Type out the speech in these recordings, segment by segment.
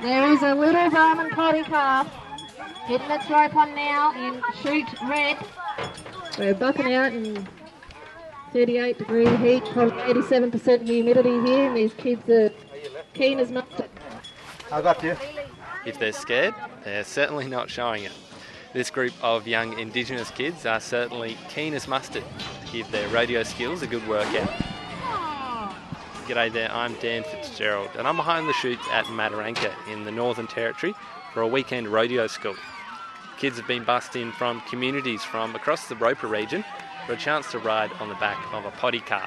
There is a little Brahman potty calf hitting its rope on now in chute red. We're bucking out in 38 degree heat, probably 87% humidity here, and these kids are keen as mustard. I got you. If they're scared, they're certainly not showing it. This group of young Indigenous kids are certainly keen as mustard to give their rodeo skills a good workout. G'day there, I'm Dan Fitzgerald and I'm behind the chutes at Mataranka in the Northern Territory for a weekend rodeo school. Kids have been bussed in from communities from across the Roper region for a chance to ride on the back of a potty calf.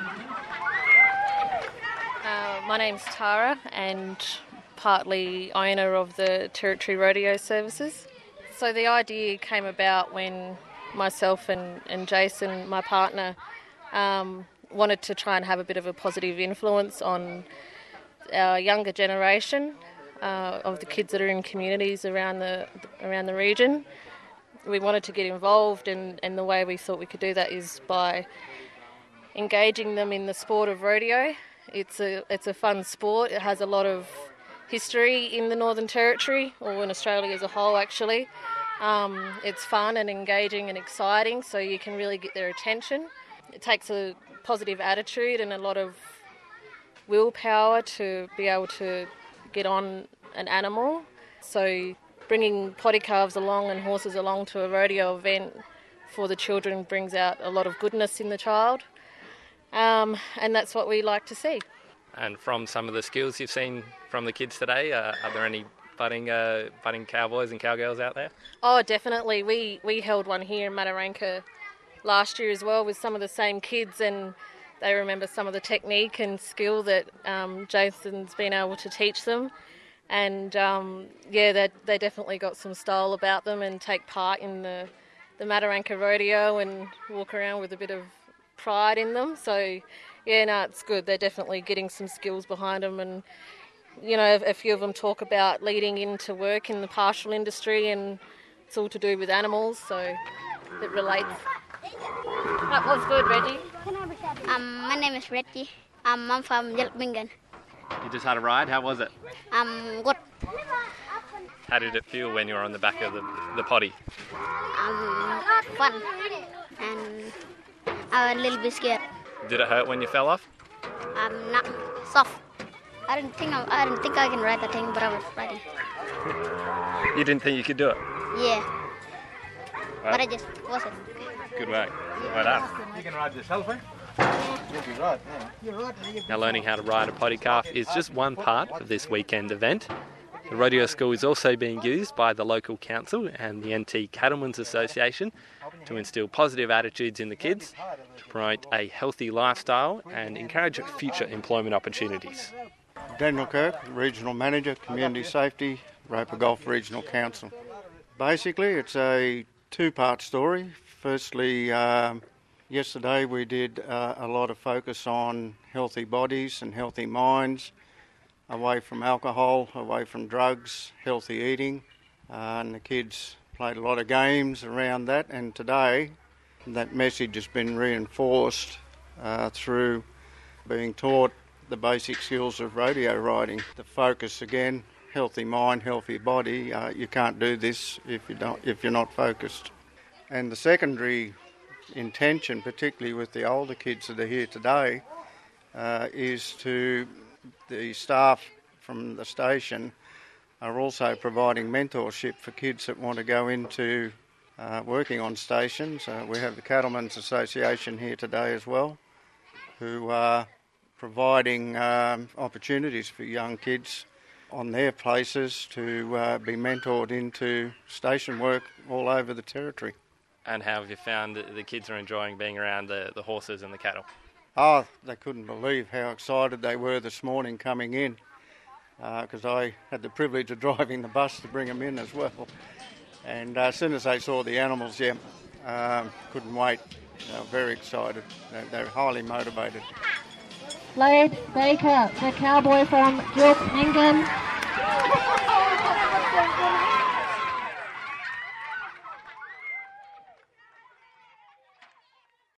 My name's Tara and partly owner of the Territory Rodeo Services. So the idea came about when myself and Jason, my partner, wanted to try and have a bit of a positive influence on our younger generation of the kids that are in communities around the region. We wanted to get involved, and the way we thought we could do that is by engaging them in the sport of rodeo. It's a fun sport. It has a lot of history in the Northern Territory, or in Australia as a whole actually. It's fun and engaging and exciting, so you can really get their attention. It takes a positive attitude and a lot of willpower to be able to get on an animal. So bringing potty calves along and horses along to a rodeo event for the children brings out a lot of goodness in the child, and that's what we like to see. And from some of the skills you've seen from the kids today, are there any budding cowboys and cowgirls out there? Oh, definitely. We held one here in Mataranka last year as well with some of the same kids, and they remember some of the technique and skill that Jason's been able to teach them. And they definitely got some style about them and take part in the Mataranka rodeo and walk around with a bit of pride in them. So it's good. They're definitely getting some skills behind them, and a few of them talk about leading into work in the pastoral industry, and it's all to do with animals, so it relates. That was good, Reggie. My name is Reggie. I'm from Yelpingan. You just had a ride. How was it? Good. How did it feel when you were on the back of the potty? Fun. And I'm a little bit scared. Did it hurt when you fell off? Not soft. I didn't think I can ride the thing, but I was riding. You didn't think you could do it? Yeah. Well, but I just wasn't. Good work. Well done. You can ride yourself, eh? You'll be right, yeah. Now, learning how to ride a potty calf is just one part of this weekend event. The rodeo school is also being used by the local council and the NT Cattlemen's Association to instill positive attitudes in the kids, to promote a healthy lifestyle and encourage future employment opportunities. Daniel Kirk, Regional Manager, Community Safety, Roper Gulf Regional Council. Basically, it's a two-part story. Firstly, yesterday we did a lot of focus on healthy bodies and healthy minds, away from alcohol, away from drugs, healthy eating, and the kids played a lot of games around that, and today that message has been reinforced through being taught the basic skills of rodeo riding. The focus again, healthy mind, healthy body. You can't do this if you're not focused. And the secondary intention, particularly with the older kids that are here today, is to the staff from the station are also providing mentorship for kids that want to go into working on stations. We have the Cattlemen's Association here today as well, who are providing opportunities for young kids on their places to be mentored into station work all over the territory. And how have you found that the kids are enjoying being around the horses and the cattle? Oh, they couldn't believe how excited they were this morning coming in, because I had the privilege of driving the bus to bring them in as well. And as soon as they saw the animals, couldn't wait. They were very excited. They're highly motivated. Slade Baker, the cowboy from Gilpingan.